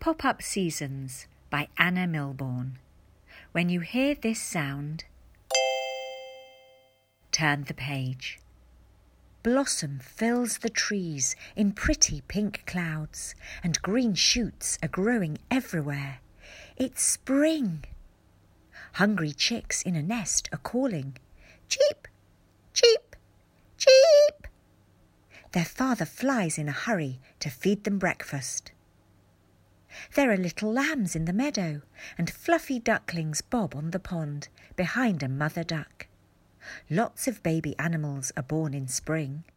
Pop-Up Seasons by Anna Milbourne. When you hear this sound, turn the page. Blossom fills the trees in pretty pink clouds, and green shoots are growing everywhere. It's spring. Hungry chicks in a nest are calling, "Cheep, cheep, cheep." Their father flies in a hurry to feed them breakfast. There are little lambs in the meadow, and fluffy ducklings bob on the pond behind a mother duck. Lots of baby animals are born in spring.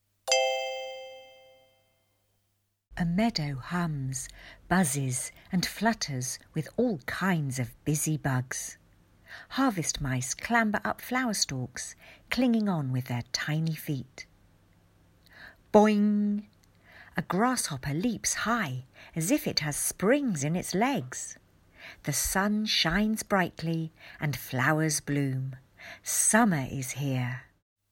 A meadow hums, buzzes and flutters with all kinds of busy bugs. Harvest mice clamber up flower stalks, clinging on with their tiny feet. Boing! A grasshopper leaps high, as if it has springs in its legs. The sun shines brightly and flowers bloom. Summer is here.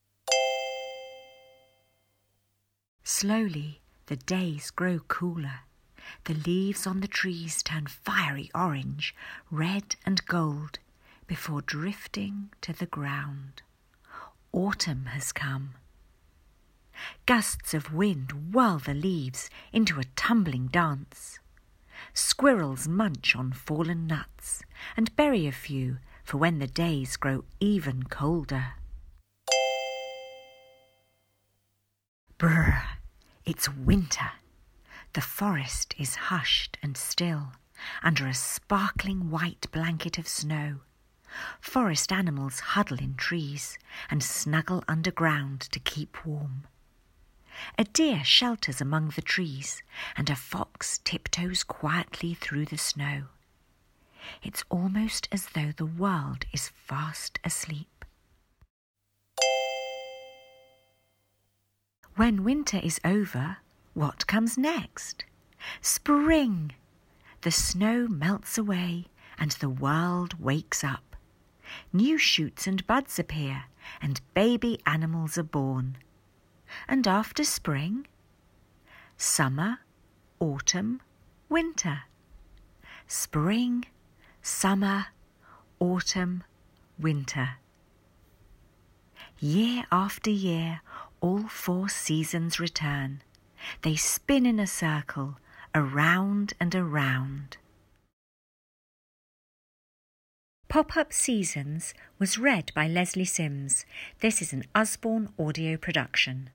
Slowly, the days grow cooler. The leaves on the trees turn fiery orange, red and gold, before drifting to the ground. Autumn has come. Gusts of wind whirl the leaves into a tumbling dance. Squirrels munch on fallen nuts and bury a few for when the days grow even colder. Brr! It's winter. The forest is hushed and still, under a sparkling white blanket of snow. Forest animals huddle in trees and snuggle underground to keep warm. A deer shelters among the trees, and a fox tiptoes quietly through the snow. It's almost as though the world is fast asleep. When winter is over, what comes next? Spring! The snow melts away and the world wakes up. New shoots and buds appear, and baby animals are born. And after spring, summer, autumn, winter. Spring, summer, autumn, winter. Year after year, all 4 seasons return. They spin in a circle, around and around. Pop-Up Seasons was read by Leslie Sims. This is an Usborne audio production.